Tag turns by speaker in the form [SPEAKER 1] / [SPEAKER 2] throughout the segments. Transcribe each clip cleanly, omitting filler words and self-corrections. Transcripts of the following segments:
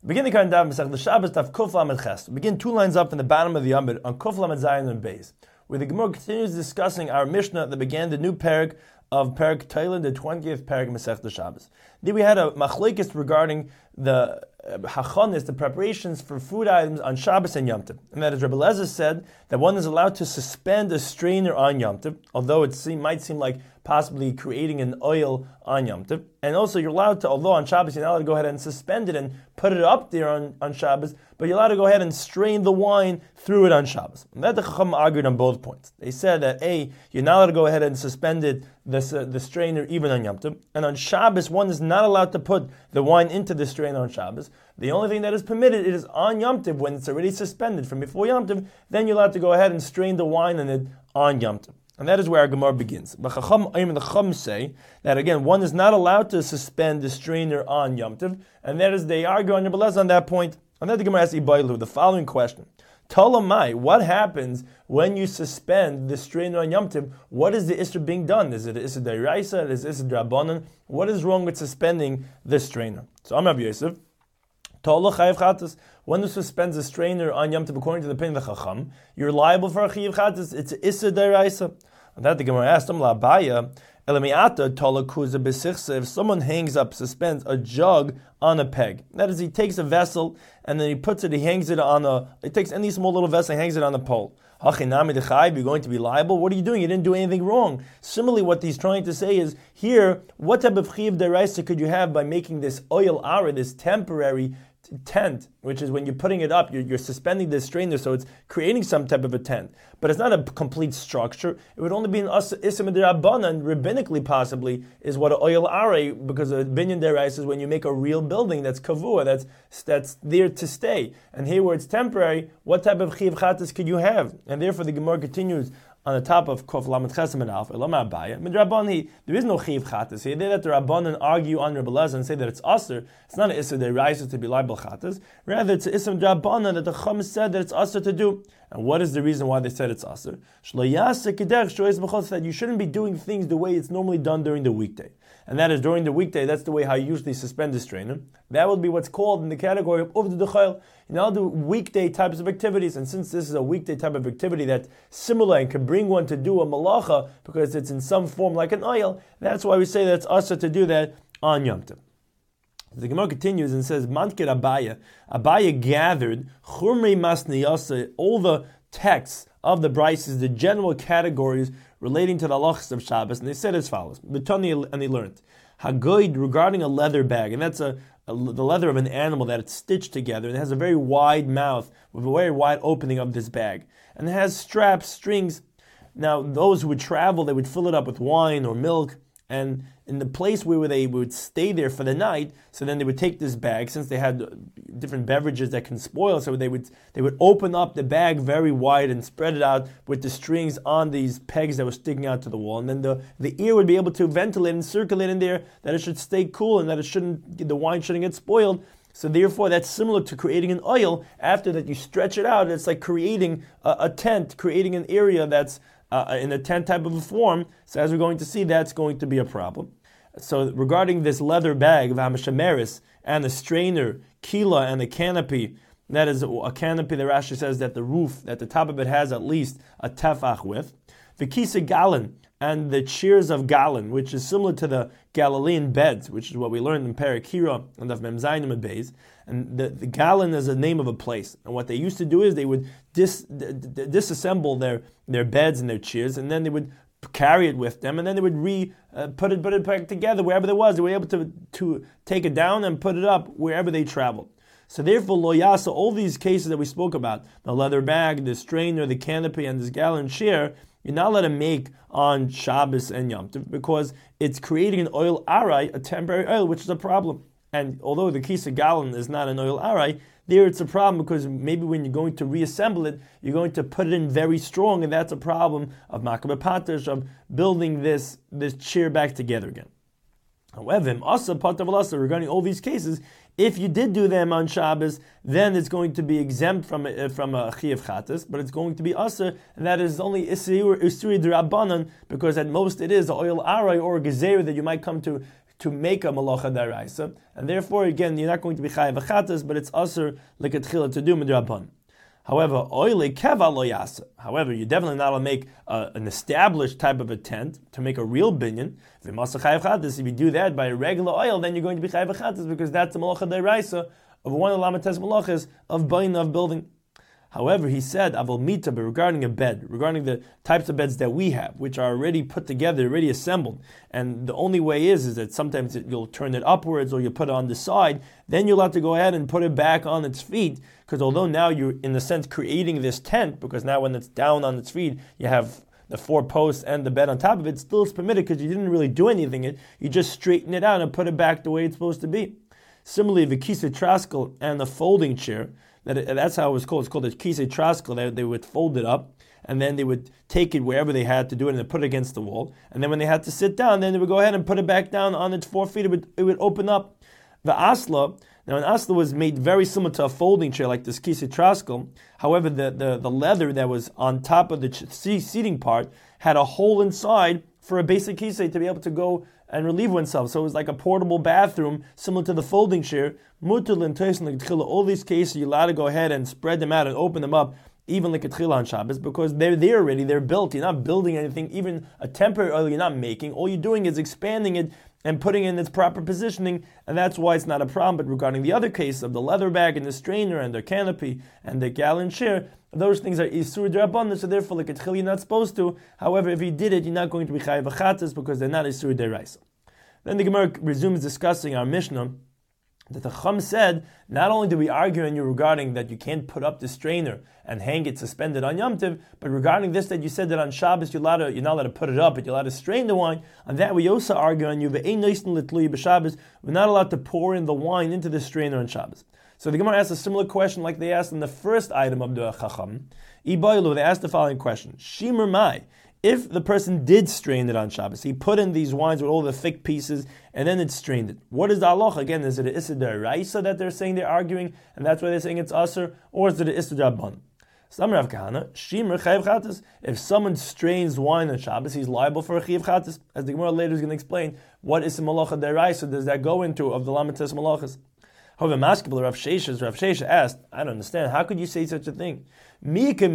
[SPEAKER 1] Begin the current daf Masech the Shabbos daf Kuf Lamed Ches. Begin 2 lines up in the bottom of the Yamid on Kuf Lamed Zayin and Beis, where the Gemara continues discussing our Mishnah that began the new parak of Parak Teilen, the 20th parak Masech the Shabbos. Then we had a machlekes regarding the hachonis, the preparations for food items on Shabbos and Yom Tov. And that is, Rebbe Lezer said that one is allowed to suspend a strainer on Yom Tov, although it might seem like possibly creating an oil on Yom Tov. And also you're allowed to, although on Shabbos you're not allowed to go ahead and suspend it and put it up there on Shabbos, but you're allowed to go ahead and strain the wine through it on Shabbos. And that the Chacham argued on both points. They said that you're not allowed to go ahead and suspend it, the strainer even on Yom Tov, and on Shabbos one is not allowed to put the wine into the strainer on Shabbos. The only thing that is permitted is on Yom Tov, when it's already suspended from before Yom Tov, then you're allowed to go ahead and strain the wine in it on Yom Tov. And that is where our Gemara begins. But the Chacham say that again, one is not allowed to suspend the strainer on Yom Tov, and that is, they argue on Rebbe Lezer on that point. And then the Gemara asks Ibailu the following question. Talamai, what happens when you suspend the strainer on Yom Tov? What is the Isra being done? Is it Isra D'Oraisa? Is it Isra D'Rabbanan? What is wrong with suspending the strainer? So I'm Rabbi Yosef. When you suspend the strainer on Yom Tov, according to the opinion of the Chacham, you're liable for a Chiyav Chatas. It's Isra D'Oraisa. And that the Gemara asked him, La'abaya, Elamiata Tolakuza Besichsa, if someone suspends a jug on a peg. That is, he takes a vessel and then he hangs it on he takes any small little vessel and hangs it on a pole. Hachinami Dechayb, you're going to be liable? What are you doing? You didn't do anything wrong. Similarly, what he's trying to say is, here, what type of Chiyav D'Oraisa could you have by making this oil ara, this temporary tent, which is when you're putting it up, you're suspending the strainer, so it's creating some type of a tent. But it's not a complete structure. It would only be an Isra D'Rabbanan, rabbinically possibly, is what an oil ara, because a binyan deraisa is when you make a real building that's kavua, that's there to stay. And here where it's temporary, what type of chiyav chatas could you have? And therefore the Gemara continues on the top of Kof Lamed Chesem and Alf, Elama Abaya. Midrabban, there is no chiv chatas here. They let the Rabbanan argue on Rebbe Lezer and say that it's aser. It's not an Isra D'Oraisa to be liable chatas. Rather, it's an Isra D'Rabbanan that the Chum said that it's aser to do. And what is the reason why they said it's aser? That you shouldn't be doing things the way it's normally done during the weekday. And that is, during the weekday, that's the way how you usually suspend the strainer. That would be what's called in the category of Uvd D'Chayil. You know, I'll do weekday types of activities, and since this is a weekday type of activity that's similar and can bring one to do a malacha because it's in some form like an oil, that's why we say that it's usher to do that on Yom Tov. The Gemara continues and says, Mankir Abaya. Abaya gathered Chumrei Masniyasa, all the texts of the brises, the general categories relating to the halachas of Shabbos, and they said as follows. B'tani, and he learned Hagoid regarding a leather bag, and that's the leather of an animal that it's stitched together, and it has a very wide mouth with a very wide opening of this bag, and it has straps, strings. Now, those who would travel, they would fill it up with wine or milk, and in the place where they would stay there for the night, so then they would take this bag, since they had different beverages that can spoil, so they would open up the bag very wide and spread it out with the strings on these pegs that were sticking out to the wall, and then the ear would be able to ventilate and circulate in there, that it should stay cool and that the wine shouldn't get spoiled. So therefore, that's similar to creating an oil. After that, you stretch it out. It's like creating a tent, creating an area that's in a tent type of a form. So as we're going to see, that's going to be a problem. So regarding this leather bag of Hamashameris and the strainer, Kila, and the canopy, that is a canopy, the Rashi says that the roof, at the top of it has at least a tefach width. The Kisa Gallon and the cheers of Gallon, which is similar to the Galilean beds, which is what we learned in Parakira and of Mem Zayin and Beis. And the Gallon is a name of a place. And what they used to do is they would disassemble their beds and their chairs, and then they would carry it with them, and then they would put it back together wherever there was. They were able to take it down and put it up wherever they traveled. So therefore, lo yasa, all these cases that we spoke about, the leather bag, the strainer, the canopy, and this gallon chair, you're not allowed to make on Shabbos and Yom Tov because it's creating an oil arai, a temporary oil, which is a problem. And although the kisa gallon is not an oil arai, there it's a problem because maybe when you're going to reassemble it, you're going to put it in very strong, and that's a problem of makabeh patash, of building this chair back together again. However, also regarding all these cases, if you did do them on Shabbos, then it's going to be exempt from a chiyav chatas, but it's going to be aser, and that is only isuri d'Rabbanan, because at most it is an oil aray or a gezer that you might come to to make a malacha daraisa, and therefore, again, you're not going to be chayav achatas, but it's aser lekatchila to do midrabban. However, oile keva lo yasa. However, you're definitely not allowed to make an established type of a tent to make a real binyan. If you do that by a regular oil, then you're going to be chayav achatas because that's the malacha daraisa of one of the lamates malachas of bayin of building. However, he said, Avol Mita, but regarding a bed, regarding the types of beds that we have, which are already put together, already assembled, and the only way is that sometimes you'll turn it upwards or you put it on the side, then you'll have to go ahead and put it back on its feet, because although now you're, in a sense, creating this tent, because now when it's down on its feet, you have the 4 posts and the bed on top of it, still is permitted because you didn't really do anything. You just straighten it out and put it back the way it's supposed to be. Similarly, the kisa traskel and the folding chair, that's how it was called. It's called a kisei traskel. They would fold it up, and then they would take it wherever they had to do it, and they put it against the wall. And then when they had to sit down, then they would go ahead and put it back down on its 4 feet. It would open up. The asla, now an asla was made very similar to a folding chair like this kisei traskel. However, the leather that was on top of the seating part had a hole inside for a basic kisei to be able to go and relieve oneself. So it was like a portable bathroom, similar to the folding chair. All these cases, you're allowed to go ahead and spread them out and open them up, even like a tchila on Shabbos, because they're there already, they're built. You're not building anything, even a temporary oil you're not making. All you're doing is expanding it and putting it in its proper positioning, and that's why it's not a problem. But regarding the other case of the leather bag and the strainer and the canopy and the gallon chair, those things are isur d'rabbanan, so therefore like a tchil you're not supposed to. However, if you did it, you're not going to be chayav achatas because they're not isur d'raisa. Then the Gemara resumes discussing our Mishnah that the Chum said, not only do we argue on you regarding that you can't put up the strainer and hang it suspended on Yom Tov, but regarding this that you said that on Shabbos you're not allowed to put it up, but you're allowed to strain the wine. On that we also argue on you, we're not allowed to pour in the wine into the strainer on Shabbos. So the Gemara asks a similar question like they asked in the first item of the Chacham. They asked the following question: Shimer Mai. If the person did strain it on Shabbos, he put in these wines with all the thick pieces, and then it strained it. What is the halacha? Again, is it an issur d'oraisa that they're saying they're arguing, and that's why they're saying it's aser, or is it an issur d'rabbanan? Some Rav Kahana, Shimer chayav chatas. If someone strains wine on Shabbos, he's liable for a chayav chatas. As the Gemara later is going to explain, what is the malacha d'oraisa does that go into of the lamates malachas? However, Maskebel Rav Shesha asked, I don't understand, how could you say such a thing? Is it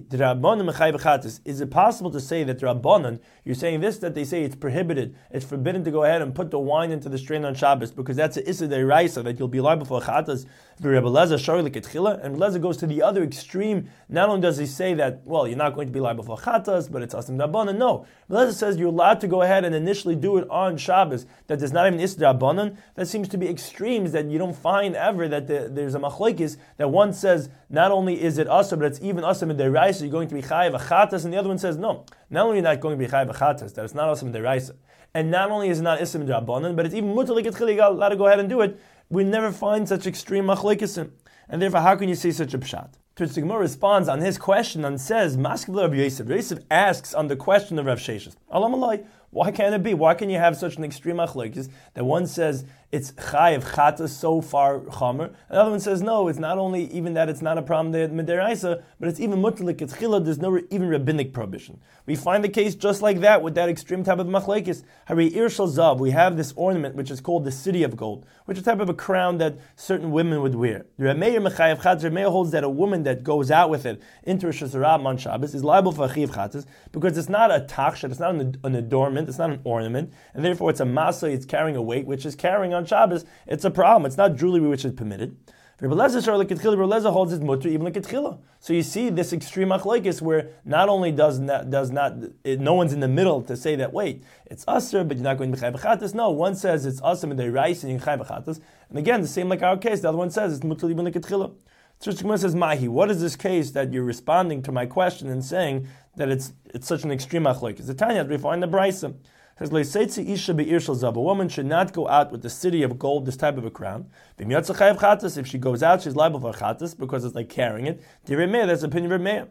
[SPEAKER 1] possible to say that Rabbanan, you're saying this, that they say it's prohibited, it's forbidden to go ahead and put the wine into the strain on Shabbos, because that's an issur d'oraisa, that you'll be liable for chatas, and Rebbe Lezer goes to the other extreme. Not only does he say that, well, you're not going to be liable for chatas, but it's asim d'Rabbanan. No. Rebbe Lezer says you're allowed to go ahead and initially do it on Shabbos, that there's not even issur d'Rabbanan. That seems to be extremes that you don't find ever, that there's a machlokes, that one says not only is it asr, but it's even asr d'oraisa, you're going to be chayav achatas, and the other one says no. Not only are you not going to be chayav achatas, that it's not asr d'oraisa, and not only is it not ism d'Rabbanan, but it's even mutar l'ketchila, you got allowed to go ahead and do it. We never find such extreme machlokes, and therefore how can you say such a pshat? To which the Gemara responds on his question and says, Maskevler Rav Yosef. Rav Yosef asks on the question of Rav Sheshes, Alam alai, why can't it be? Why can you have such an extreme machlokes that one says it's chayav chatas so far chamer, another one says no, it's not only even that it's not a problem midiraisa, but it's even mutar l'ketchila, there's no even rabbinic prohibition. We find the case just like that with that extreme type of machlokes. Hari ir shel zav, we have this ornament which is called the city of gold, which is a type of a crown that certain women would wear. The Rameir mechayav chatas, Rameir holds that a woman that goes out with it into Rosh Hashanah on Shabbos is liable for a chayav chatas because it's not a tachshat, it's not an adornment, it's not an ornament, and therefore it's a masa, it's carrying a weight, which is carrying on Shabbos, it's a problem. It's not jewelry which is permitted. Rebbe Lezer holds it mutter even like ketchila. So you see this extreme machlokes where not only no one's in the middle to say that wait, it's asr, but you're not going to be chayv chatas. No, one says it's asr and they rice and you chayv chatas, and again the same like our case. The other one says it's mutter even like ketchila. So Gemara says, Mahi, what is this case that you're responding to my question and saying that it's such an extreme machlokes? The Tanya we find the brisa. A woman should not go out with the city of gold, this type of a crown. If she goes out, she's liable for chatas because it's like carrying it. That's the opinion of Meir.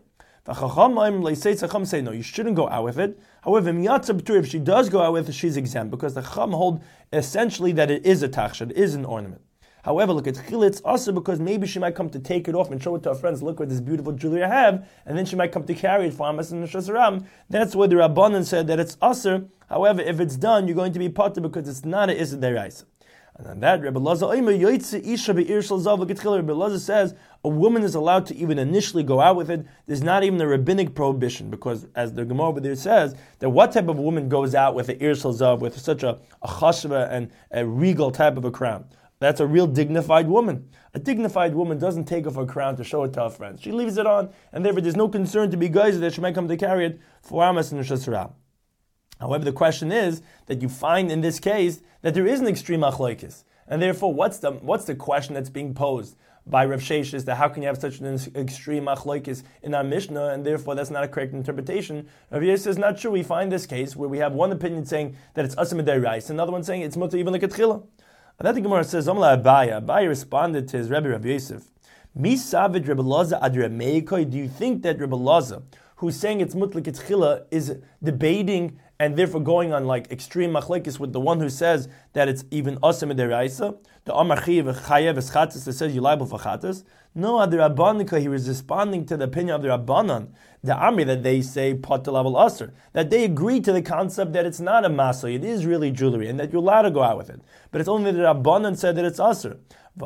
[SPEAKER 1] Chacham say no, you shouldn't go out with it. However, if she does go out with it, she's exempt because the Chacham hold essentially that it is a tachsha, it is an ornament. However, look at Chila, it's also because maybe she might come to take it off and show it to her friends. Look what this beautiful jewelry I have, and then she might come to carry it for Amas and Neshas. That's why the Rabbanan said that it's Aser. However, if it's done, you're going to be potter because it's not a Issa Deraisa. And on that, Rebbe Elazar says a woman is allowed to even initially go out with it. There's not even a rabbinic prohibition, because as the Gemara over there says, that what type of woman goes out with an Irshal Zav, with such a chashva and a regal type of a crown? That's a real dignified woman. A dignified woman doesn't take off her crown to show it to her friends. She leaves it on, and therefore there's no concern to be geyser that she might come to carry it for Amas and Neshas. However, the question is that you find in this case that there is an extreme achloikis, and therefore, what's the question that's being posed by Rav Sheshes, that how can you have such an extreme achloikis in our Mishnah, and therefore that's not a correct interpretation? Rav Yosef says not true. We find this case where we have one opinion saying that it's asim d'oraisa, another one saying it's mutter even like a tchila. And that the Gemara says, Abaye responded to his Rebbe Rav Yosef, Mi savid Rebbe Elazar ad Remeikoi. Do you think that Rebbe Elazar, who's saying it's mutter like a tchila, is debating and therefore going on like extreme machlekes with the one who says that it's even asim d'oraisa? The Amar Chayev Eschatz that says you're liable for chatas. No, the Rabbanika, he was responding to the opinion of the Rabbanan, the army that they say potter level aser, that they agree to the concept that it's not a maso, it is really jewelry, and that you're allowed to go out with it. But it's only that the Rabbanan said that it's aser.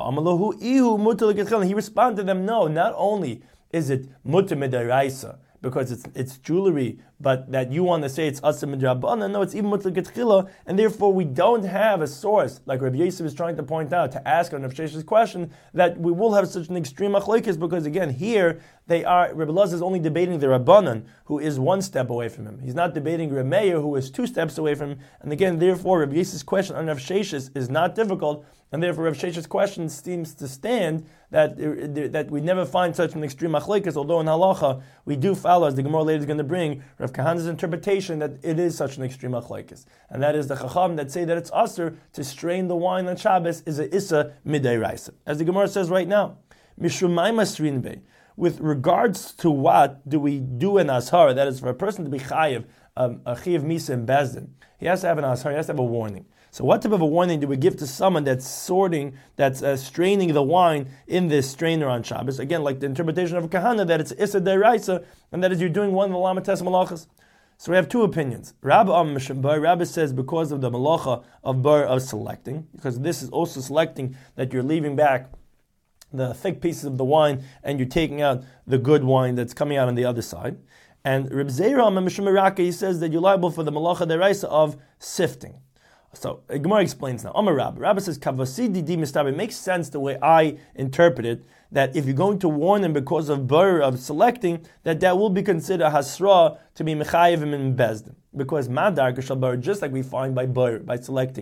[SPEAKER 1] He responded to them, no, not only is it mutter midaraisa, because it's jewelry, but that you want to say it's asim midrabanan. No, it's even mutlak etchila, and therefore we don't have a source, like Rabbi Yosef is trying to point out, to ask on Rav Shesh's question, that we will have such an extreme machlokes, because again, here, Rabbi Elazar is only debating the Rabbanan, who is one step away from him. He's not debating Rabbi Meir, who is two steps away from him, and again, therefore, Rabbi Yosef's question on Rav Shesh's is not difficult, and therefore Rav Shesh's question seems to stand that we never find such an extreme machlokes, although in halacha we do follow, as the Gemara later is going to bring, Rav Kahana's interpretation that it is such an extreme machlokes, and that is the Chacham that say that it's aser to strain the wine on Shabbos is a issa midayraisa, as the Gemara says right now. Mishumay masrin be. With regards to what do we do in ashara, that is for a person to be chayiv, a chayiv misa in bezdin, he has to have an ashara, he has to have a warning. So what type of a warning do we give to someone that's straining the wine in this strainer on Shabbos? Again, like the interpretation of Kahana, that it's Issa Deraisa, and that is you're doing one of the Lamates Malachas. So we have two opinions. Rabbi says because of the Malacha of Bar of selecting, because this is also selecting that you're leaving back the thick pieces of the wine and you're taking out the good wine that's coming out on the other side. And Reb Zeira, he says that you're liable for the Malacha Deraisa of sifting. So Gemara explains now. Amar Rabbi. Rabbi says, "Kavasidi di mistaber." It makes sense the way I interpret it, that if you're going to warn him because of bur of selecting, that will be considered hasra to be mechayev him in bezdin. Because madar kashal bur, just like we find by bur, by selecting,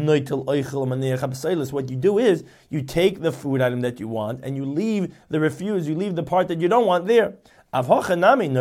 [SPEAKER 1] what you do is you take the food item that you want and you leave the part that you don't want there. You're taking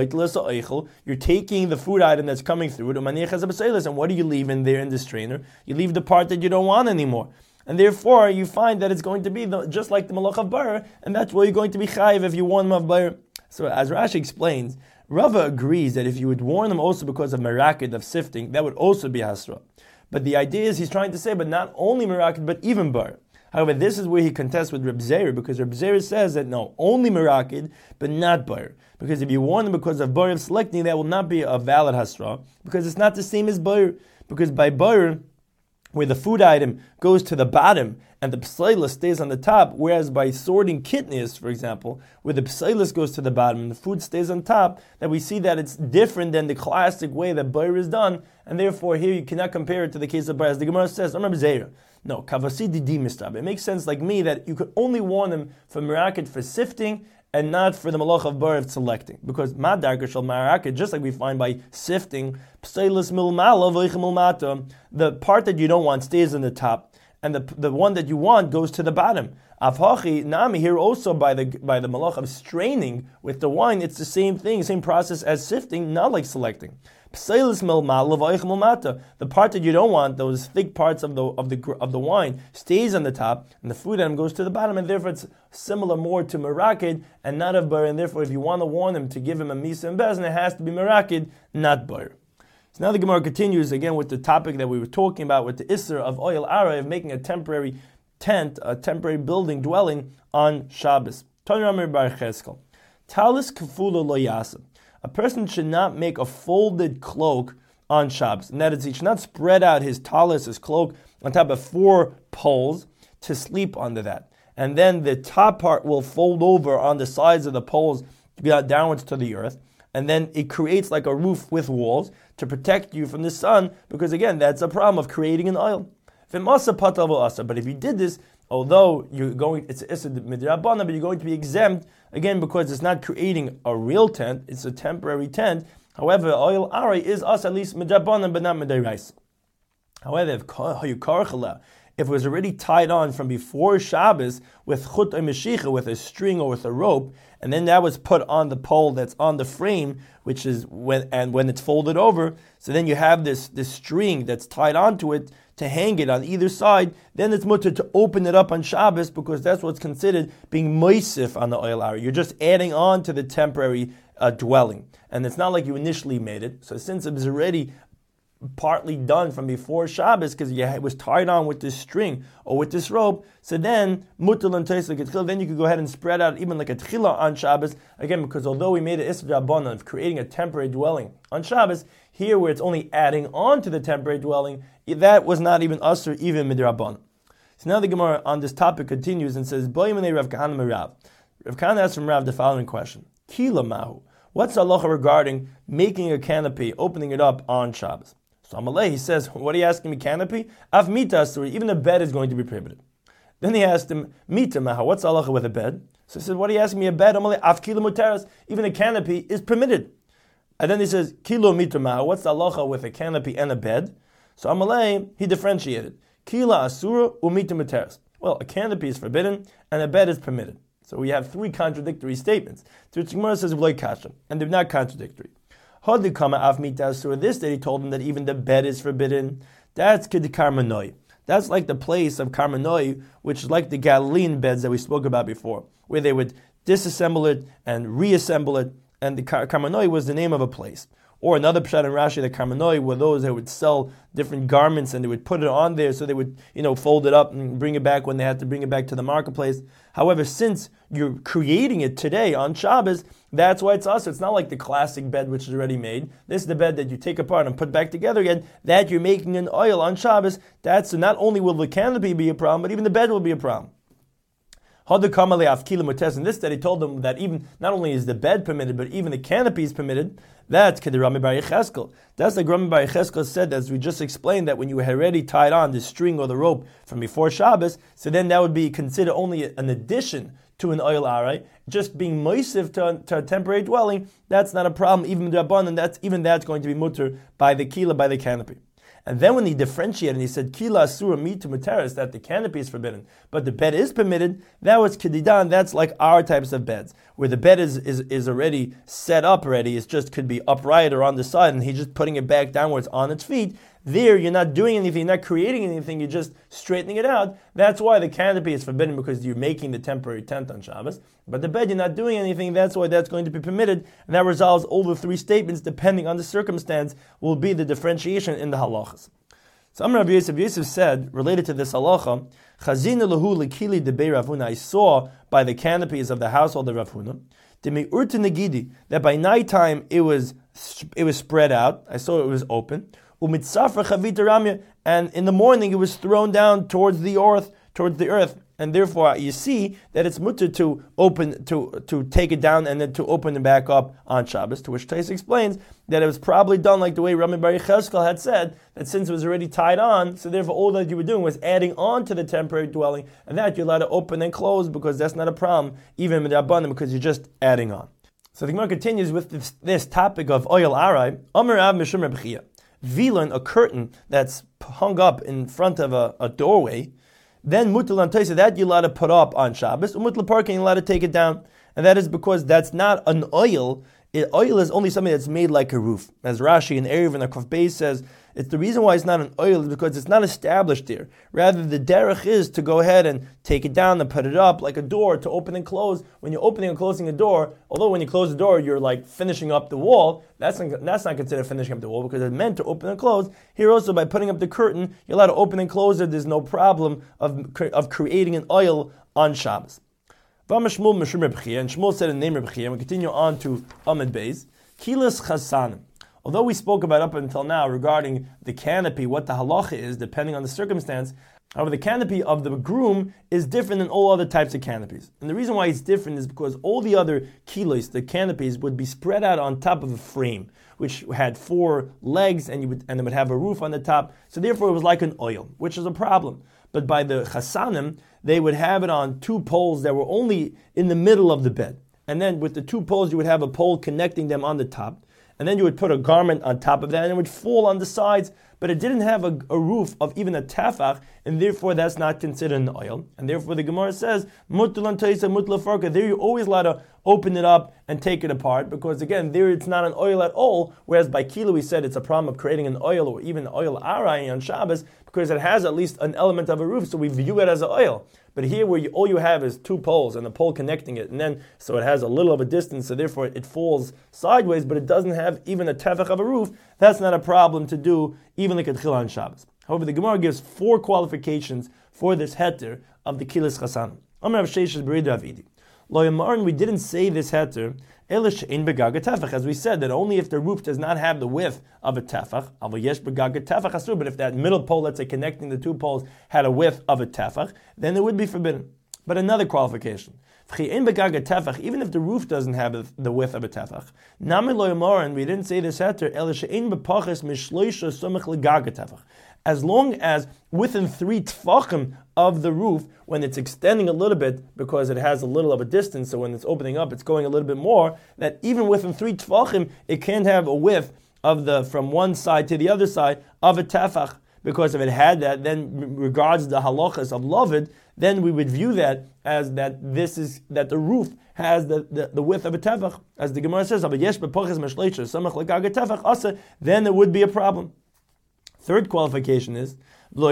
[SPEAKER 1] the food item that's coming through, and what do you leave in there in this strainer? You leave the part that you don't want anymore. And therefore, you find that it's going to be just like the malach of bar, and that's where you're going to be chayiv if you warn them of bar. So as Rashi explains, Rava agrees that if you would warn them also because of merakid, of sifting, that would also be hasra. But the idea is he's trying to say, but not only merakid, but even bar. However, this is where he contests with Reb Zeir, because Reb Zeir says that no, only merakid, but not bar. Because if you warn them because of bar of selecting, that will not be a valid hasra, because it's not the same as bar. Because by bar, where the food item goes to the bottom and the pseilis stays on the top, whereas by sorting kidneys, for example, where the pseilis goes to the bottom and the food stays on top, that we see that it's different than the classic way that bar is done, and therefore here you cannot compare it to the case of bar. As the Gemara says, I remember Zeir. No, kavasidi di mistab. It makes sense like me that you could only warn them for merakid for sifting and not for the malach of bar of selecting. Because madar shal merakid, just like we find by sifting, pseilis milmala v'ichem milmata, the part that you don't want stays on the top, and the one that you want goes to the bottom. Avhachi nami, here also by the malach of straining with the wine, it's the same thing, same process as sifting, not like selecting. The part that you don't want, those thick parts of the wine, stays on the top, and the food item goes to the bottom, and therefore it's similar more to merakid and not of bar. And therefore, if you want to warn him to give him a misa and bezin, it has to be merakid, not bar. So now the Gemara continues again with the topic that we were talking about with the isser of oil ara, of making a temporary tent, a temporary building, dwelling on Shabbos. Talis kefula lo yaseh. A person should not make a folded cloak on Shabbos. And that is, he should not spread out his talis, his cloak, on top of 4 poles to sleep under that. And then the top part will fold over on the sides of the poles downwards to the earth. And then it creates like a roof with walls to protect you from the sun, because again, that's a problem of creating an oil. But if you did this, although it's issa midrabanan, but you're going to be exempt, again, because it's not creating a real tent, it's a temporary tent. However, oil aray is us at least midrabanan, but not midrabanan. However, if it was already tied on from before Shabbos with chut meshicha, with a string or with a rope, and then that was put on the pole that's on the frame, which is when it's folded over, so then you have this string that's tied onto it to hang it on either side, then it's mutter to open it up on Shabbos, because that's what's considered being moisif on the oil aray. You're just adding on to the temporary dwelling. And it's not like you initially made it. So since it was already partly done from before Shabbos, because it was tied on with this string or with this rope, so then mutal and then you could go ahead and spread out even like a tchila on Shabbos, again, because although we made an isra d'Rabbanan of creating a temporary dwelling on Shabbos, here where it's only adding on to the temporary dwelling, that was not even usr, even midrabbanan. So now the Gemara on this topic continues and says, Boyimene Rav Kahana Merav. Rav Kahana asks from Rav the following question: Kila mahu. What's the halacha regarding making a canopy, opening it up on Shabbos? So Amalei, he says, what are you asking me, canopy? Av mita asuri, even a bed is going to be prohibited. Then he asked him, mita maha, what's the halacha with a bed? So he said, what are you asking me, a bed? Amalei, av kilo muteras, even a canopy is permitted. And then he says, kilo mita maha, what's the halacha with a canopy and a bed? So Amalei, he differentiated. Kila asura umita muteras. Well, a canopy is forbidden and a bed is permitted. So we have 3 contradictory statements. To which Gemara says, v'lo kasha, and they're not contradictory. This day he told him that even the bed is forbidden. That's Karmanoi. That's like the place of Karmanoi, which is like the Galilean beds that we spoke about before, where they would disassemble it and reassemble it, and the Karmanoi was the name of a place. Or another pshat in Rashi, the Karmanoi were those that would sell different garments and they would put it on there, so they would, fold it up and bring it back when they had to bring it back to the marketplace. However, since you're creating it today on Shabbos, that's why it's us. It's not like the classic bed which is already made. This is the bed that you take apart and put back together again, that you're making an oil on Shabbos. That's, so not only will the canopy be a problem, but even the bed will be a problem. In this that he told them that even not only is the bed permitted, but even the canopy is permitted. That's K'di Rami Bar Yecheskel. That's like Rami Bar Yecheskel said, as we just explained, that when you had already tied on the string or the rope from before Shabbos, so then that would be considered only an addition to an oil aray. Just being moisiv to a temporary dwelling, that's not a problem. Even Rabban, and that's going to be mutter by the kila, by the canopy. And then when he differentiated and he said, Kila asura mitu muteres, that the canopy is forbidden, but the bed is permitted, that was kedidan, that's like our types of beds, where the bed is already set up already, it just could be upright or on the side, and he's just putting it back downwards on its feet. There, you're not doing anything, you're not creating anything, you're just straightening it out. That's why the canopy is forbidden, because you're making the temporary tent on Shabbos. But the bed, you're not doing anything, that's why that's going to be permitted. And that resolves all the 3 statements, depending on the circumstance, will be the differentiation in the halachas. So Amar Rabbi Yosef said, related to this halacha, Chazina lahu likili debei Rav Huna, I saw by the canopies of the household of Rav Huna, that by nighttime it was spread out. I saw it was open. And in the morning it was thrown down towards the earth, and therefore you see that it's mutter to open, to take it down and then to open it back up on Shabbos. To which Tais explains that it was probably done like the way Rami Bar Yecheskel had said, that since it was already tied on, so therefore all that you were doing was adding on to the temporary dwelling, and that you're allowed to open and close because that's not a problem, even with the abundant, because you're just adding on. So the Gemara continues with this topic of oil aray. Amar Av Mishum Reb Chia. Vilan, a curtain that's hung up in front of a doorway, then mutal and taisa, that you're allowed to put up on Shabbos, mutal parking, you're allowed to take it down. And that is because that's not an oil, Oil is only something that's made like a roof. As Rashi and Erev and Akaf Beis says, it's the reason why it's not an oil is because it's not established there. Rather, the derech is to go ahead and take it down and put it up like a door to open and close. When you're opening and closing a door, although when you close the door, you're like finishing up the wall, that's not considered finishing up the wall because it's meant to open and close. Here also, by putting up the curtain, you're allowed to open and close it. There's no problem of creating an oil on Shabbos. And Shmuel said in the name of Reb Chia, and we continue on to Amud Beis, Kilas Chasanim. Although we spoke about up until now regarding the canopy, what the halacha is, depending on the circumstance, however, the canopy of the groom is different than all other types of canopies. And the reason why it's different is because all the other kilos, the canopies, would be spread out on top of a frame, which had 4 legs, and it would have a roof on the top. So therefore it was like an oil, which is a problem. But by the chasanim, they would have it on 2 poles that were only in the middle of the bed. And then with the 2 poles, you would have a pole connecting them on the top. And then you would put a garment on top of that, and it would fall on the sides. But it didn't have a roof of even a tafach, and therefore that's not considered an oil. And therefore the Gemara says, mutulan taisa mutla farka. There you're always allowed to open it up and take it apart, because again, there it's not an oil at all. Whereas by kilo we said it's a problem of creating an oil or even oil arai on Shabbos, because it has at least an element of a roof, so we view it as an oil. But here where all you have is 2 poles and a pole connecting it, and then so it has a little of a distance, so therefore it falls sideways, but it doesn't have even a tefach of a roof, that's not a problem to do even like a tchila on Shabbos. However, the Gemara gives 4 qualifications for this heter of the kilis chasan. Amar Rav Sheshes Berid Ravidi. Lo Yamaran, we didn't say this heter, Elish in begaga tefach, as we said that only if the roof does not have the width of a tefach, avo yesh begaga tefach asur, but if that middle pole, let's say connecting the 2 poles, had a width of a tefach, then it would be forbidden. But another qualification, even if the roof doesn't have the width of a tefach, nami lo yamaran, we didn't say this heter, Elish in bepachas mishloisha sumach legaga tefach. As long as within 3 tfachim of the roof, when it's extending a little bit because it has a little of a distance, so when it's opening up, it's going a little bit more, that even within 3 tfachim, it can't have a width of from one side to the other side of a tefach. Because if it had that, then regards the halachas of Lavid, then we would view that as that the roof has the width of a tefach. As the Gemara says, then it would be a problem. Third qualification is, we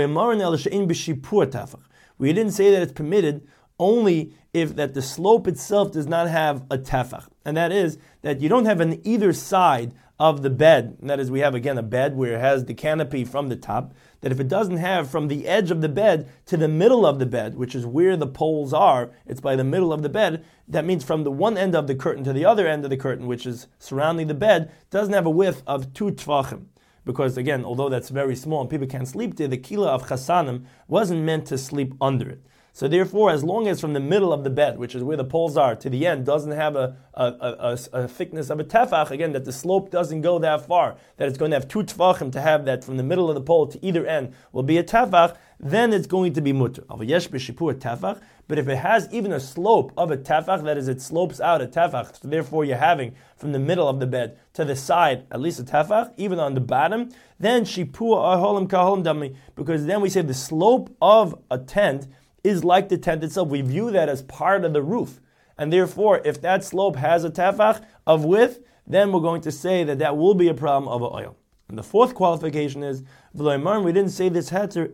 [SPEAKER 1] didn't say that it's permitted only if that the slope itself does not have a tefach. And that is, that you don't have on either side of the bed, and that is we have again a bed where it has the canopy from the top, that if it doesn't have from the edge of the bed to the middle of the bed, which is where the poles are, it's by the middle of the bed, that means from the one end of the curtain to the other end of the curtain, which is surrounding the bed, doesn't have a width of 2 tfachim. Because again, although that's very small and people can't sleep there, the kila of chasanim wasn't meant to sleep under it. So therefore, as long as from the middle of the bed, which is where the poles are, to the end, doesn't have a thickness of a tefach, again, that the slope doesn't go that far, that it's going to have 2 tefachim to have that from the middle of the pole to either end will be a tefach, then it's going to be mutter. But if it has even a slope of a tefach, that is, it slopes out a tefach, so therefore you're having from the middle of the bed to the side at least a tefach, even on the bottom, then shipua aholim kaholim dami, because then we say the slope of a tent is like the tent itself. We view that as part of the roof. And therefore, if that slope has a tefach of width, then we're going to say that will be a problem of oil. And the 4th qualification is, we didn't say this heter,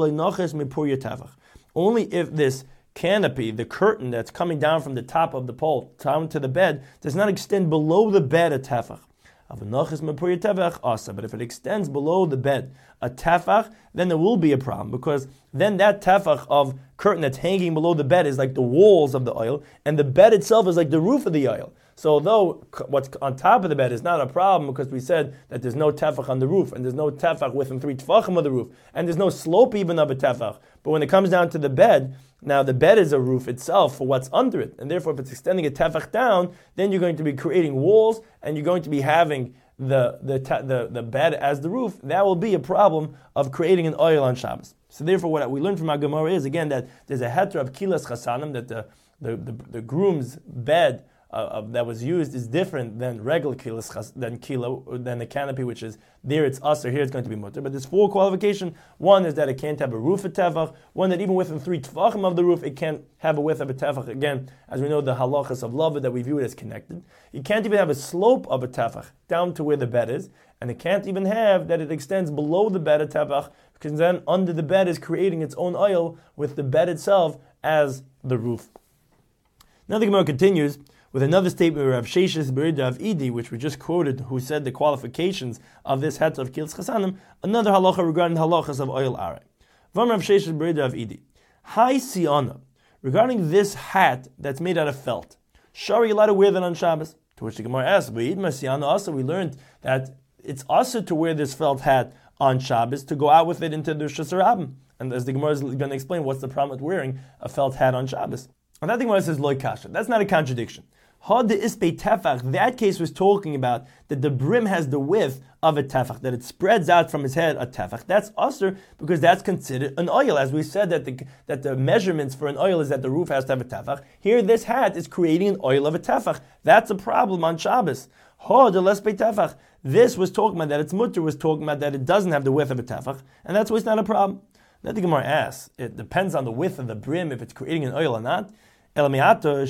[SPEAKER 1] only if this canopy, the curtain that's coming down from the top of the pole down to the bed, does not extend below the bed a tefach. But if it extends below the bed a tefach, then there will be a problem, because then that tefach of curtain that's hanging below the bed is like the walls of the oil, and the bed itself is like the roof of the oil. So although what's on top of the bed is not a problem, because we said that there's no tefach on the roof, and there's no tefach within 3 tefachim of the roof, and there's no slope even of a tefach, but when it comes down to the bed, now the bed is a roof itself for what's under it, and therefore if it's extending a tefach down, then you're going to be creating walls, and you're going to be having the bed as the roof. That will be a problem of creating an oil on Shabbos. So therefore what we learn from our Gemara is, again, that there's a heter of kilas chasanim, that the groom's bed that was used is different than regular kilo, than the canopy, which is there it's usher, here it's going to be mutter. But there's 4 qualifications. One is that it can't have a roof of tefach. One, that even within 3 tefachim of the roof, it can't have a width of a tefach. Again, as we know, the halachas of lava that we view it as connected. You can't even have a slope of a tefach down to where the bed is, and it can't even have that it extends below the bed of tefach, because then under the bed is creating its own oil with the bed itself as the roof. Now the Gemara continues with another statement of Rav Sheshes Berida of Idi, which we just quoted, who said the qualifications of this hat of Kilas Chasanim, another halacha regarding the halachas of oil aray. Vam Rav Sheshes Berida of Idi. Hai Siana, regarding this hat that's made out of felt, Shari, you're allowed to wear that on Shabbos? To which the Gemara asks, also we learned that it's also to wear this felt hat on Shabbos, to go out with it into the Rishus Rabbim. And as the Gemara is going to explain, what's the problem with wearing a felt hat on Shabbos? And that the Gemara says, Loi Kasha. That's not a contradiction. Had the Ispe Tefach, that case was talking about that the brim has the width of a tefach, that it spreads out from his head a tefach. That's usher because that's considered an oil. As we said that the measurements for an oil is that the roof has to have a tefach. Here this hat is creating an oil of a tefach. That's a problem on Shabbos. Ha the Lespe Tefach. This was talking about that its mutter was talking about that it doesn't have the width of a tefach, and that's why it's not a problem. Then the Gemara asks, it depends on the width of the brim if it's creating an oil or not. If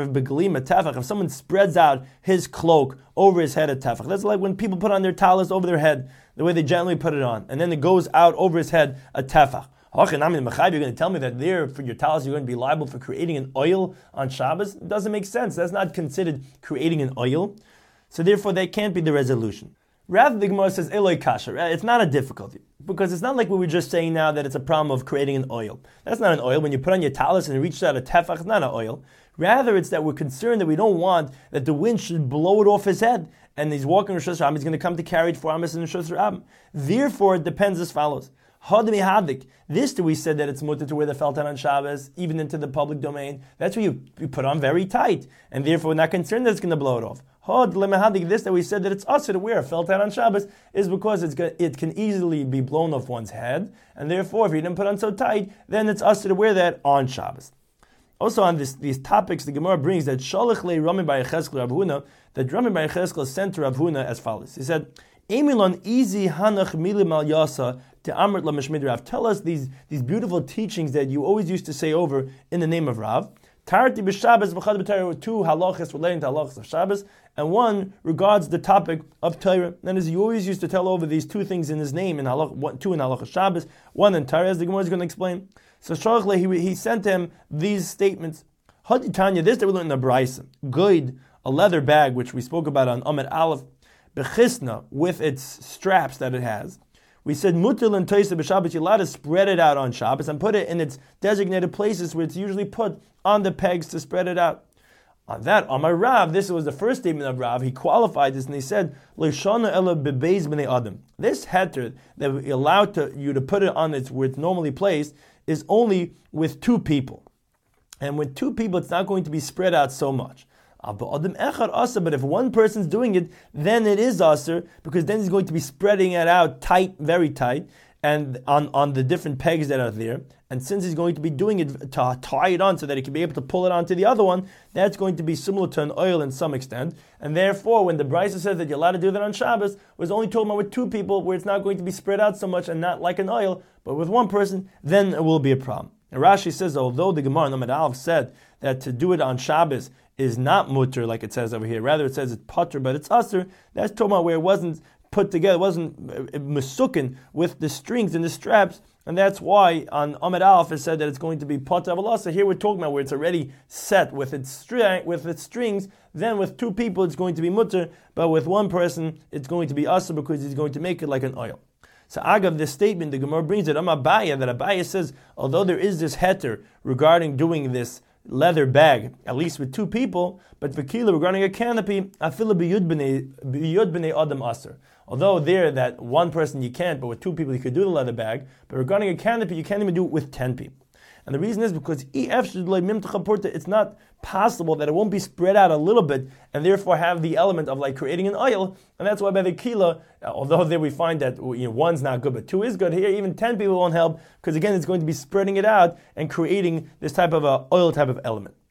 [SPEAKER 1] someone spreads out his cloak over his head at tefach, that's like when people put on their talis over their head, the way they gently put it on, and then it goes out over his head a tefach. You're going to tell me that there for your talis you're going to be liable for creating an oil on Shabbos? It doesn't make sense. That's not considered creating an oil. So therefore that can't be the resolution. Rather, the Gemara says, Eloi kasha. It's not a difficulty. Because it's not like we were just saying now that it's a problem of creating an oil. That's not an oil. When you put on your talis and it reaches out a tefach, it's not an oil. Rather, it's that we're concerned that we don't want that the wind should blow it off his head. And he's walking Rosh Hashanah, he's going to come to carry it for Amos and Rosh Hashanah. Therefore, it depends as follows. Hadmi hadik. This we said that it's mutter to wear the felt hat on Shabbos, even into the public domain. That's where you put on very tight. And therefore, we're not concerned that it's going to blow it off. This that we said that it's usher to wear a felt hat on Shabbos is because it can easily be blown off one's head, and therefore if you didn't put on so tight, then it's usher to wear that on Shabbos. Also on these topics, the Gemara brings that Shalach le Rami bar Yecheskel Rav Huna, that Rami bar Yecheskel sent to Rav Huna as follows. He said, Emilon easy hanach milim al yasa to Amrit la Mishmid Rav. Tell us these beautiful teachings that you always used to say over in the name of Rav. Tarti b'Shabbos v'chad b'Torah, 2 halachas relating to halachas of Shabbos, and 1 regards the topic of Torah. And as you always used to tell over these 2 things in his name, in 2 in halachas Shabbos, 1 in Torah, as the Gemara is going to explain. So Shalach he sent him these statements. Hadi Tanya, this that we learned in the Braisa. Good, a leather bag, which we spoke about on Amud Aleph, b'chisna, with its straps that it has. We said mutil and toisa b'Shabbos, you're allowed to spread it out on Shabbos and put it in its designated places where it's usually put on the pegs to spread it out. On that, Amar Rav, this was the first statement of Rav, he qualified this and he said, Leishana ela bebeis b'nei adam. This heter that we allowed you to put it on where it's normally placed is only with 2 people. And with 2 people, it's not going to be spread out so much. But if one person's doing it, then it is aser, because then he's going to be spreading it out tight, very tight, and on the different pegs that are there. And since he's going to be doing it to tie it on so that he can be able to pull it onto the other one, that's going to be similar to an oil in some extent. And therefore, when the Brisa says that you're allowed to do that on Shabbos, was only talking about with 2 people, where it's not going to be spread out so much and not like an oil, but with 1 person, then it will be a problem. And Rashi says, although the Gemara in Amud Aleph said that to do it on Shabbos is not mutter, like it says over here, rather it says it's pater, but it's usher, that's talking about where it wasn't put together, it wasn't mesukin with the strings and the straps, and that's why on Amud Aleph it said that it's going to be pater avlasa. Here we're talking about where it's already set with its strings, then with 2 people it's going to be mutter, but with 1 person it's going to be usher because he's going to make it like an oil. So agav this statement, the Gemara brings it, Abaya, that Abaya says, although there is this heter regarding doing this leather bag, at least with 2 people, but v'kila regarding a canopy, afila b'yud b'nei adam aser. Although there that 1 person you can't, but with 2 people you could do the leather bag, but regarding a canopy you can't even do it with 10 people. And the reason is because it's not possible that it won't be spread out a little bit and therefore have the element of like creating an oil. And that's why by the kila, although there we find that 1's not good, but 2 is good, here even 10 people won't help because again it's going to be spreading it out and creating this type of a oil type of element.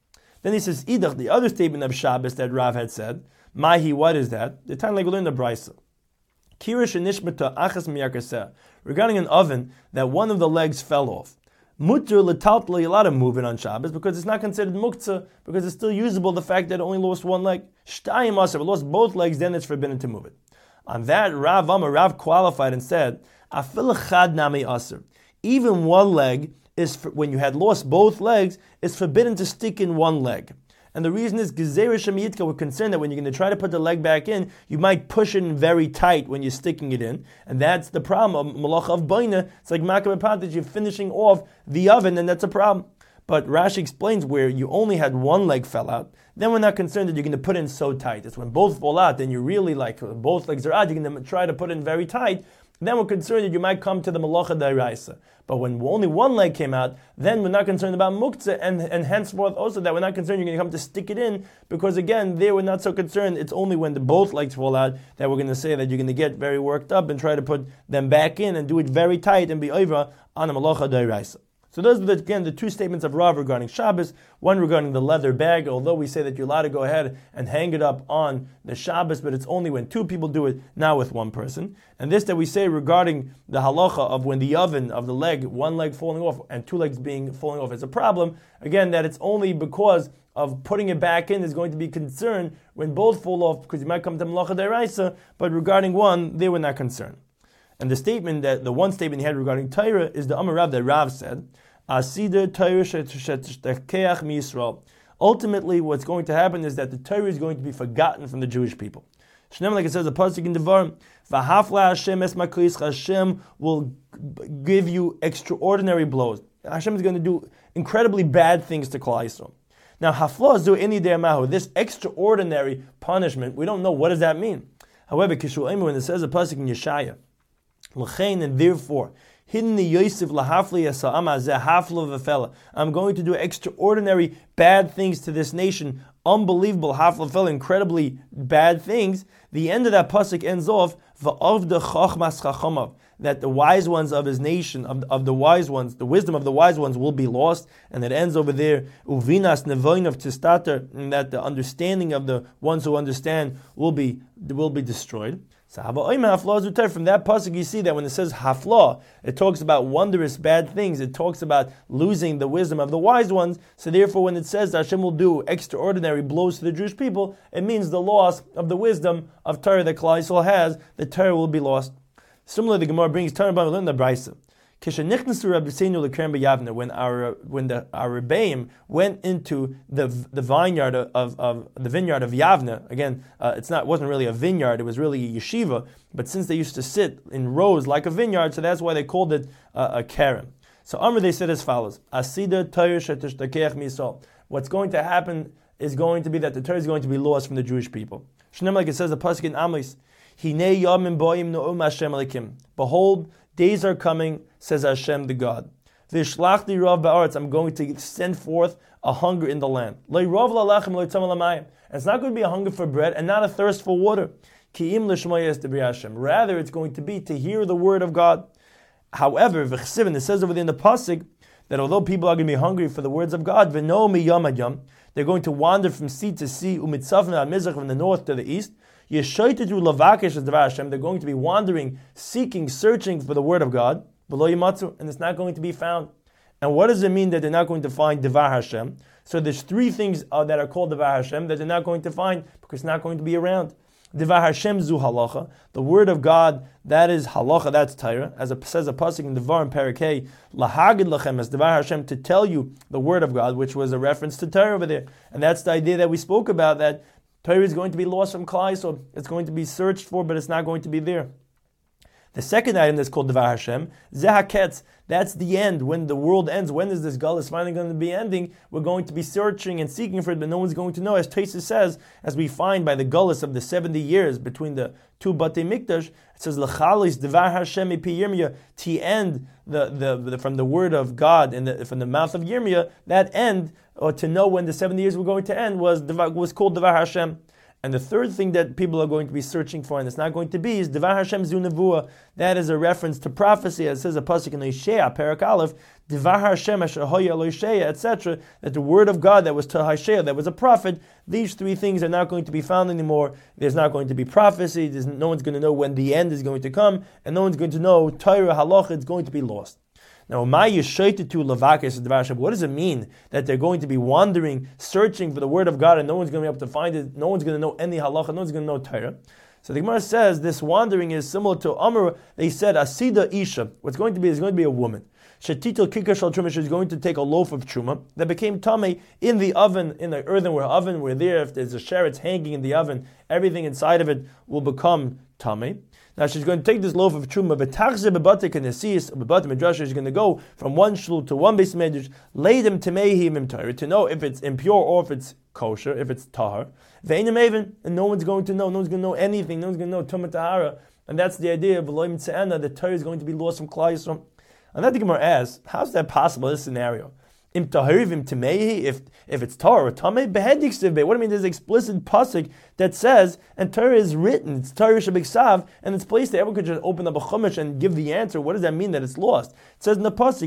[SPEAKER 1] Then he says, Idach, the other statement of Shabbos that Rav had said, Mahi, what is that? The time like we learned the Brisa. Kirish nishmata achas miyakaseh. Regarding an oven that one of the legs fell off. Mutter l'taltla, you're allowed to move it on Shabbos because it's not considered muktzah, because it's still usable, the fact that it only lost one leg. Shtayim aser, if it lost both legs, then it's forbidden to move it. On that, Rav qualified and said, Afil chad nami aser. Even one leg, when you had lost both legs, it's forbidden to stick in one leg. And the reason is, Gezerah Shem Yitka, we're concerned that when you're going to try to put the leg back in, you might push it in very tight when you're sticking it in. And that's the problem of Malacha of Baina. It's like Makam Pataj, you're finishing off the oven, and that's a problem. But Rashi explains where you only had one leg fell out, then we're not concerned that you're going to put in so tight. It's when both fall out, then you're really like, both legs are out, you're going to try to put in very tight. Then we're concerned that you might come to the Malacha D'Oraisa. But when only one leg came out, then we're not concerned about Muktzah, and henceforth also that we're not concerned you're going to come to stick it in, because again, there we're not so concerned. It's only when both legs fall out that we're going to say that you're going to get very worked up and try to put them back in and do it very tight and be over on a Malacha D'Oraisa. So those are, again, the two statements of Rav regarding Shabbos. One regarding the leather bag, although we say that you're allowed to go ahead and hang it up on the Shabbos, but it's only when two people do it, not with one person. And this that we say regarding the halacha of when the oven of the leg, one leg falling off and two legs falling off is a problem. Again, that it's only because of putting it back in is going to be concerned when both fall off, because you might come to Malacha D'Oraisa, but regarding one, they were not concerned. And the statement that the one statement he had regarding Torah is the Amar Rav that Rav said, Asider Torah shetashtakeach miYisrael. Ultimately, what's going to happen is that the Torah is going to be forgotten from the Jewish people. Shneim, like it says, the pasuk in Devarim, V'hafla Hashem es makris, Hashem will give you extraordinary blows. Hashem is going to do incredibly bad things to Klal Yisrael. Now, hafla zu any de'amahu, this extraordinary punishment, we don't know what does that mean. However, when it says the pasuk in Yeshaya, and therefore, I'm going to do extraordinary bad things to this nation, unbelievable, incredibly bad things. The end of that pasuk ends off that the wise ones of his nation, of the wise ones, the wisdom of the wise ones will be lost, and it ends over there uvinas nevoinov tistater, and that the understanding of the ones who understand will be destroyed. So from that pasuk you see that when it says hafla, it talks about wondrous bad things. It talks about losing the wisdom of the wise ones. So therefore when it says that Hashem will do extraordinary blows to the Jewish people, it means the loss of the wisdom of Torah that Klal Yisrael has, the Torah will be lost. Similarly, the Gemara brings Torah by the Brisa. When our Rebbeim went into the vineyard of Yavne, again, it wasn't really a vineyard; it was really a yeshiva. But since they used to sit in rows like a vineyard, so that's why they called it a kerem. So Amr, they said as follows: Asida Torah shetashtakeach miYisrael. What's going to happen is going to be that the Torah is going to be lost from the Jewish people. Shneim, like it says the pasuk in Amos, Hinei yamim boim no'um Hashem alekim. Behold, days are coming, says Hashem the God. Vishlachti rav ba'aretz, I'm going to send forth a hunger in the land. Lo rav la'lachem lo yitzam l'mayim. It's not going to be a hunger for bread and not a thirst for water. Ki'im l'shmoyes debri Hashem. Rather, it's going to be to hear the word of God. However, v'chsivin, it says over there in the pasuk that although people are going to be hungry for the words of God, v'no miyam ad yam, they're going to wander from sea to sea, umitzavna amizrach, from the north to the east. They're going to be wandering, seeking, searching for the word of God, and it's not going to be found. And what does it mean that they're not going to find Devar Hashem? So there's three things that are called Devar Hashem that they're not going to find because it's not going to be around. Devar Hashem zu halacha, the word of God, that is halacha, that's Torah. As it says a pasuk in Devar in Parakeh, lahagid lachem, as Devar Hashem, to tell you the word of God, which was a reference to Torah over there. And that's the idea that we spoke about, that Torah is going to be lost from Klal Yisrael. It's going to be searched for, but it's not going to be there. The second item that's called Devar Hashem, Zehaketz, that's the end. When the world ends, when is this Gullus finally going to be ending? We're going to be searching and seeking for it, but no one's going to know. As Tosfos says, as we find by the Gullus of the 70 years between the two Batei Mikdash, it says, L'chalis Devar Hashem epi Yirmiyah, to end from the word of God and from the mouth of Yirmiyah, that end, or to know when the 70 years were going to end, was called Devar Hashem. And the third thing that people are going to be searching for, and it's not going to be, is Devar Hashem Zu Nevuah. That is a reference to prophecy, as says a pasuk in Hosea, Parak Aleph, Devar Hashem Asher Hoya Lo Hosea, etc. That the word of God that was to Hosea, that was a prophet, these three things are not going to be found anymore. There's not going to be prophecy. No one's going to know when the end is going to come, and no one's going to know Torah Halacha. It's going to be lost. Now, what does it mean that they're going to be wandering, searching for the word of God, and no one's going to be able to find it? No one's going to know any halacha. No one's going to know Torah. So the Gemara says this wandering is similar to Amr. They said Asida Isha. What's going to be is going to be a woman. Shetitel Kikar Shal Truma. She's going to take a loaf of truma that became tamei in the oven, in the earthenware oven. Where there, if there's a sheretz hanging in the oven, everything inside of it will become tamei. Now she's going to take this loaf of truma, she's going to go from one shul to one base medrash, lay them to know if it's impure or if it's kosher, if it's tahar. And no one's going to know. No one's going to know anything. No one's going to know tumah tahara. And that's the idea of the Torah is going to be lost from Klal Yisrael. And that the Gemara asks, how's that possible? This scenario. If it's Torah or Tameh, what do I mean? There's an explicit pasuk that says, and Torah is written, it's Torah Shabiksav, and it's placed there. Everyone could just open up a chumash and give the answer. What does that mean that it's lost? It says in the pasuk,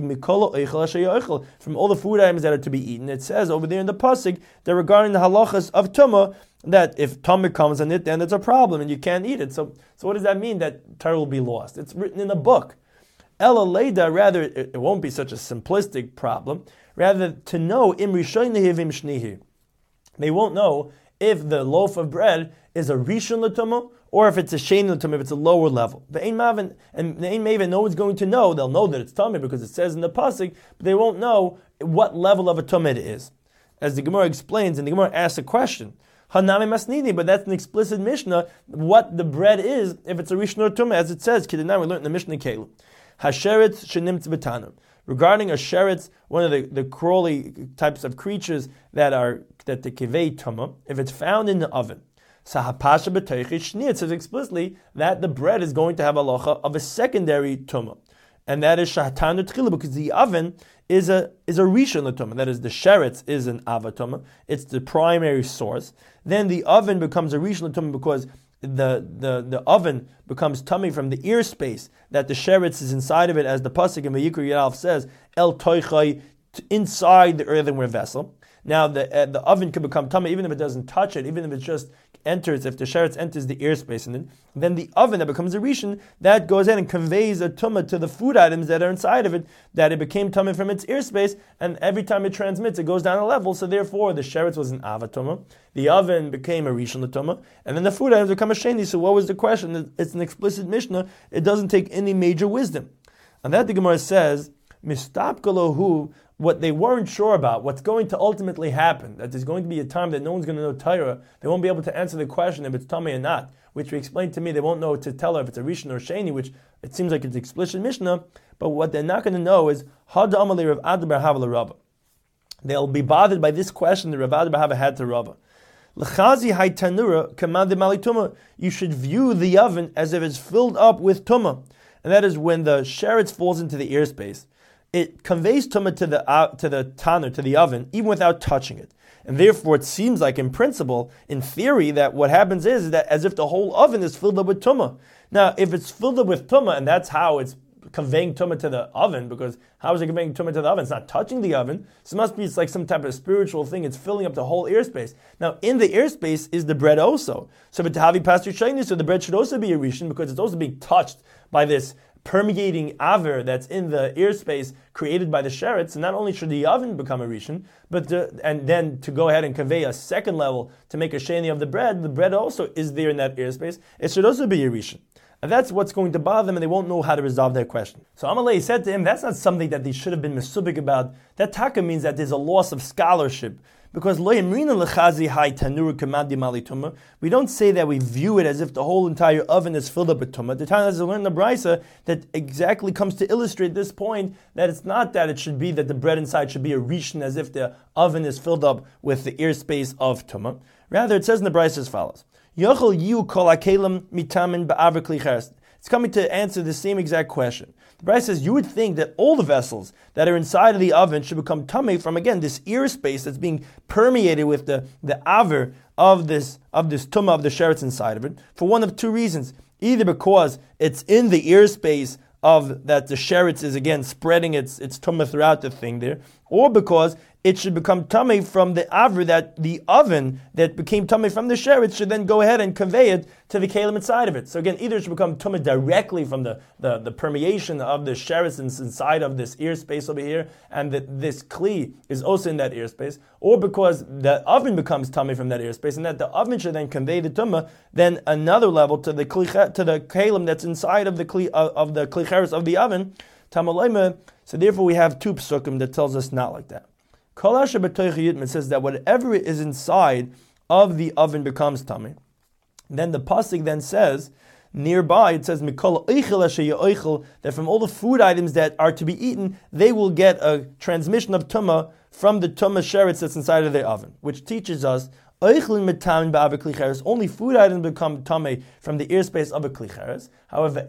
[SPEAKER 1] from all the food items that are to be eaten. It says over there in the pasuk that regarding the halachas of Tumah, that if Tameh comes on it, then it's a problem and you can't eat it. So what does that mean that Torah will be lost? It's written in a book. Ela Leida, rather, it won't be such a simplistic problem. Rather, to know, im rishonehi vim shnihi. They won't know if the loaf of bread is a rishon l'tumah or if it's a shein l'tumah, if it's a lower level. The ein maven, no one's going to know. They'll know that it's tumah because it says in the pasuk, but they won't know what level of a tumah it is. As the Gemara explains, and the Gemara asks a question, Hanami masnini, but that's an explicit Mishnah, what the bread is, if it's a rishon or tumah, as it says, Kidanam, we learned in the Mishnah Kelu. Hasheretz shenimtz b'tanam. Regarding a sheretz, one of the crawly types of creatures that the kivei tumah, if it's found in the oven, sahapasha b'teichi shni, it says explicitly that the bread is going to have a halacha of a secondary tumah, and that is shahatan tchila, because the oven is a rishon tumah. That is, the sheretz is an avatumah. It's the primary source. Then the oven becomes a rishon tumah because the oven becomes tummy from the ear space that the sheretz is inside of it, as the pasuk in Vayikra Yalf says, El toichai, inside the earthenware vessel. Now the oven can become tummy even if it doesn't touch it, even if it just enters, if the sheretz enters the ear space, and then the oven that becomes a rishon, that goes in and conveys a tumah to the food items that are inside of it, that it became tummy from its ear space, and every time it transmits, it goes down a level, so therefore the sheretz was an avatumah, the oven became a rishon tumah, and then the food items become a sheni. So what was the question? It's an explicit Mishnah, it doesn't take any major wisdom. And that the Gemara says, Mistapkalohu, what they weren't sure about, what's going to ultimately happen, that there's going to be a time that no one's going to know Torah, they won't be able to answer the question if it's Tameh or not, which we explained to me, they won't know to tell her if it's a Rishon or Sheni, which it seems like it's explicit Mishnah, but what they're not going to know is, Hada Amalei Rav Ada bar Hava l'Rava. They'll be bothered by this question that Rav Ada bar Hava had to Rava. L'chazi hay tanura kamad mali tumah. You should view the oven as if it's filled up with tumah, and that is when the sheretz falls into the ear space. It conveys tumah to the tanur, to the oven, even without touching it. And therefore, it seems like, in principle, in theory, that what happens is that as if the whole oven is filled up with tumah. Now, if it's filled up with tumah, and that's how it's conveying tumah to the oven, because how is it conveying tumah to the oven? It's not touching the oven, so it's like some type of spiritual thing. It's filling up the whole ear space. Now, in the ear space is the bread also. So, v'tahavi pastor shayni, so the bread should also be a rishon, because it's also being touched by this permeating aver that's in the ear space created by the sheretz. And not only should the oven become a rishon, but and then to go ahead and convey a second level to make a sheni of the bread also is there in that ear space. It should also be a rishon. And that's what's going to bother them, and they won't know how to resolve their question. So Amalei said to him, that's not something that they should have been mesubik about. That taka means that there's a loss of scholarship. Because we don't say that we view it as if the whole entire oven is filled up with tumah. The time has to learn the brisa that exactly comes to illustrate this point, that it's not that it should be that the bread inside should be a rishon as if the oven is filled up with the ear space of tumah. Rather, it says in the brisa as follows. It It's coming to answer the same exact question. The Brisa says you would think that all the vessels that are inside of the oven should become tamei from, again, this ear space that's being permeated with the aver of this tumah of the sheretz inside of it, for one of two reasons. Either because it's in the ear space of that the sheretz is again spreading its tumah throughout the thing there, or because it should become tamei from the aver that the oven that became tamei from the sheretz should then go ahead and convey it to the kalim inside of it. So again, either it should become tamei directly from the permeation of the sheretz inside of this ear space over here, and that this kli is also in that ear space, or because the oven becomes tamei from that ear space, and that the oven should then convey the tumah then another level to the kalim that's inside of the kli of the kli cheres of the oven. Tamalayma. So therefore, we have two psukim that tells us not like that. Kol asher b'toich yitmin says that whatever is inside of the oven becomes tamei. Then the pasuk then says nearby, it says mikol oichel asher yeoichel, that from all the food items that are to be eaten, they will get a transmission of tumah from the tumah sheretz that's inside of the oven, which teaches us only food items become tamei from the ear space of a kli cheres. However,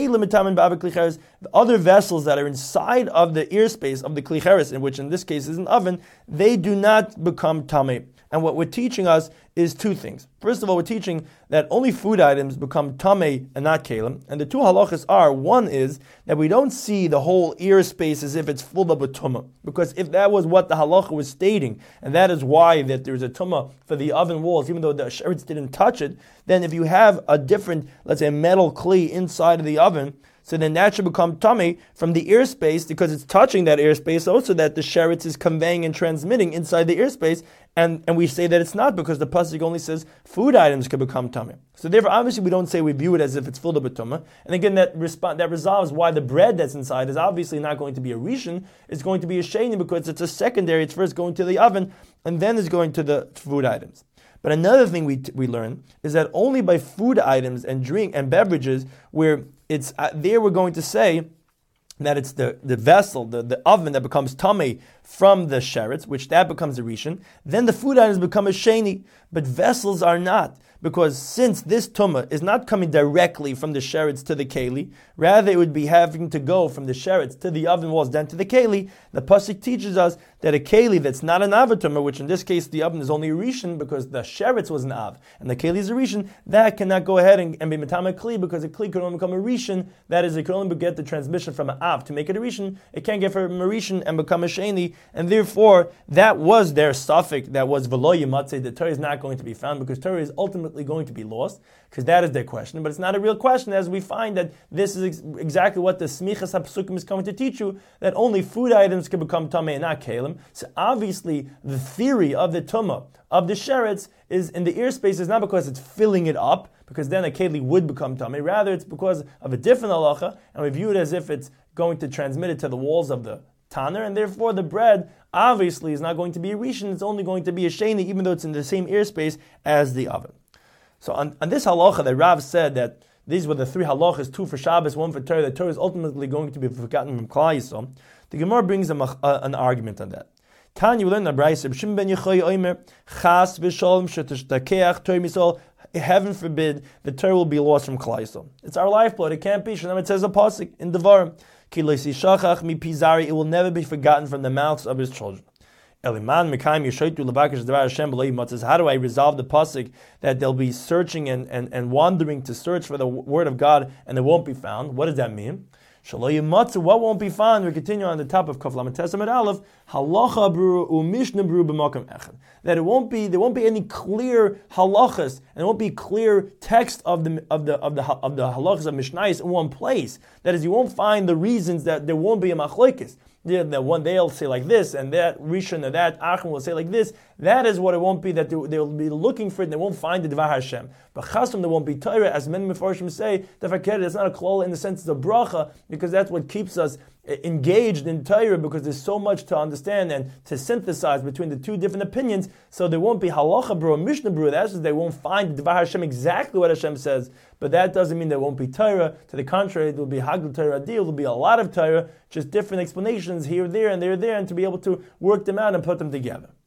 [SPEAKER 1] the other vessels that are inside of the ear space of the kli cheres, in which in this case is an oven, they do not become tamei. And what we're teaching us is two things. First of all, we're teaching that only food items become tamei and not kalim. And the two halachas are, one is that we don't see the whole ear space as if it's full of a tumah. Because if that was what the halacha was stating, and that is why that there's a tumah for the oven walls, even though the sheretz didn't touch it, then if you have a different, let's say, metal kli inside of the oven, so then that should become tamei from the ear space because it's touching that ear space also that the sheretz is conveying and transmitting inside the ear space. And we say that it's not because the pasuk only says food items can become tamei. So therefore, obviously, we don't say we view it as if it's full of tumah. And again, that resolves why the bread that's inside is obviously not going to be a rishon. It's going to be a sheni because it's a secondary. It's first going to the oven and then it's going to the food items. But another thing we learn is that only by food items and drink and beverages where it's there we're going to say that it's the vessel, the oven that becomes tamei from the sheretz, which that becomes a rishon. Then the food items become a sheni, but vessels are not. Because since this tumah is not coming directly from the sheretz to the keli, rather it would be having to go from the sheretz to the oven walls, then to the keli, the pasuk teaches us that a keli that's not an av tumah, which in this case the oven is only a rishon because the sheretz was an av, and the keli is a rishon, that cannot go ahead and be metame kli because a kli could only become a rishon, that is, it could only get the transmission from an av to make it a rishon, it can't get from a rishon and become a sheni, and therefore that was their suffix, that was v'lo yimatzeh, the Torah is not going to be found because Torah is ultimately going to be lost, because that is their question, but it's not a real question, as we find that this is exactly what the smichas hapsukim is coming to teach you, that only food items can become tamei and not kalim. So obviously the theory of the tumah of the sheretz is in the ear space is not because it's filling it up, because then a keli would become tamei, rather it's because of a different halacha, and we view it as if it's going to transmit it to the walls of the tanner, and therefore the bread obviously is not going to be a rishon, it's only going to be a sheni, even though it's in the same ear space as the oven. So on this halacha that Rav said that these were the three halachas, two for Shabbos, one for Torah, that Torah is ultimately going to be forgotten from Klal Yisrael, the Gemara brings an argument on that. Tanya, we learn in the Brisa, Shimon ben Yochai Omer, Chas v'sholem shetashtakeach Torah Yisrael, heaven forbid, the Torah will be lost from Klal Yisrael. It's our lifeblood, it can't be. It says a pasuk in Devarim, Ki lo yishachach mi pizari, it will never be forgotten from the mouths of his children. Eliman Mekayim Yeshaitu Levakish Devar Hashem B'Lei Matzah. How do I resolve the pasuk that they'll be searching and wandering to search for the word of God and it won't be found? What does that mean? Shaloi Matzah. What won't be found? We continue on the top of Kaf Lamed Tesam at Aleph. Halacha Bru uMishna Bru b'Makom Echad. That there won't be any clear halachas and there won't be clear text of the halachas of Mishnayos in one place. That is, you won't find the reasons that there won't be a machlokes. The one they'll say like this, and that Rishon or that Achim will say like this. That is what it won't be, that they'll be looking for it and they won't find the Dvar Hashem. But Chasam, there won't be Torah, as many Mefarshim say, it's not a klal in the sense it's a bracha, because that's what keeps us engaged in Torah, because there's so much to understand and to synthesize between the two different opinions. So there won't be halacha bro, Mishnah bro. That's just they won't find the Dvar Hashem exactly what Hashem says. But that doesn't mean there won't be Torah. To the contrary, there will be Hagel Torah Adil. There will be a lot of Torah, just different explanations here, there, and there, and to be able to work them out and put them together.